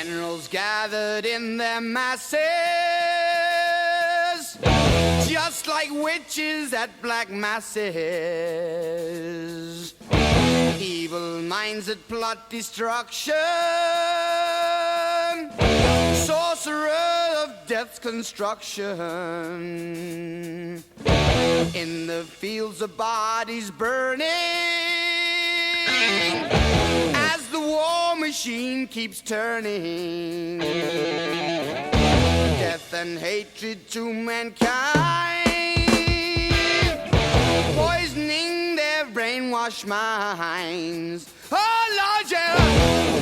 Generals gathered in their masses, just like witches at black masses. Evil minds that plot destruction, sorcerer of death's construction. In the fields of bodies burning, as the war machine keeps turning. Death and hatred to mankind, poisoning their brainwashed minds. Oh Lord, yeah.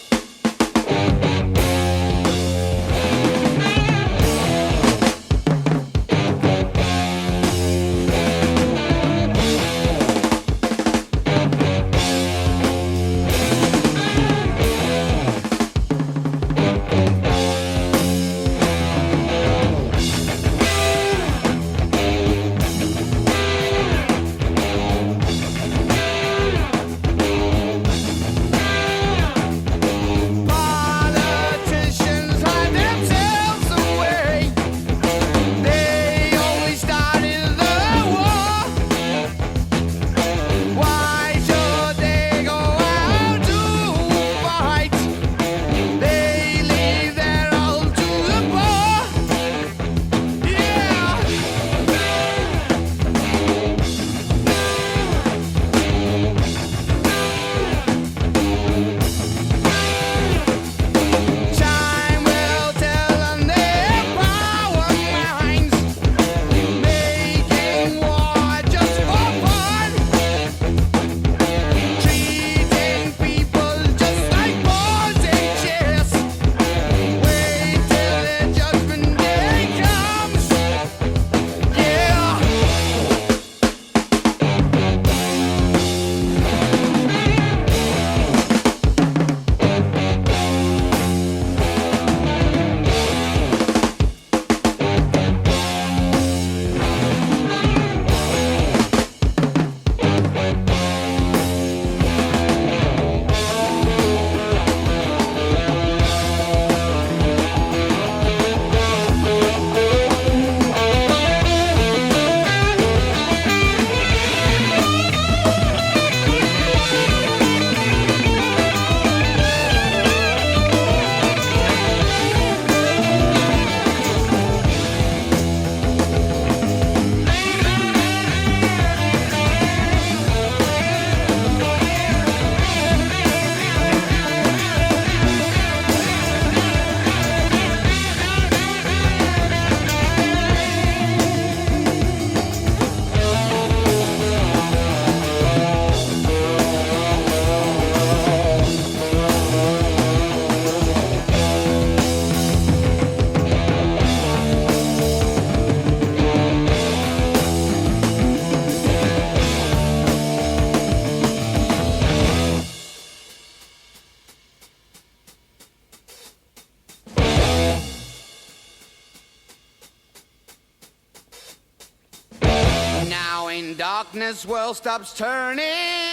Darkness, world stops turning,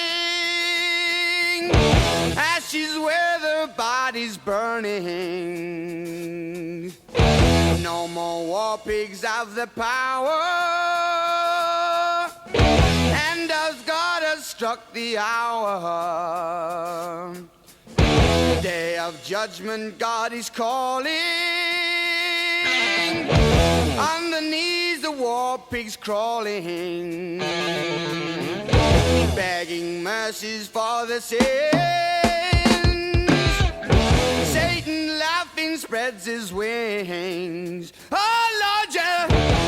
ashes where the body's burning. No more war pigs have the power, and as God has struck the hour, day of judgment God is calling. Underneath the war pigs crawling, begging mercies for the sins. Satan laughing spreads his wings. Oh Lord, yeah.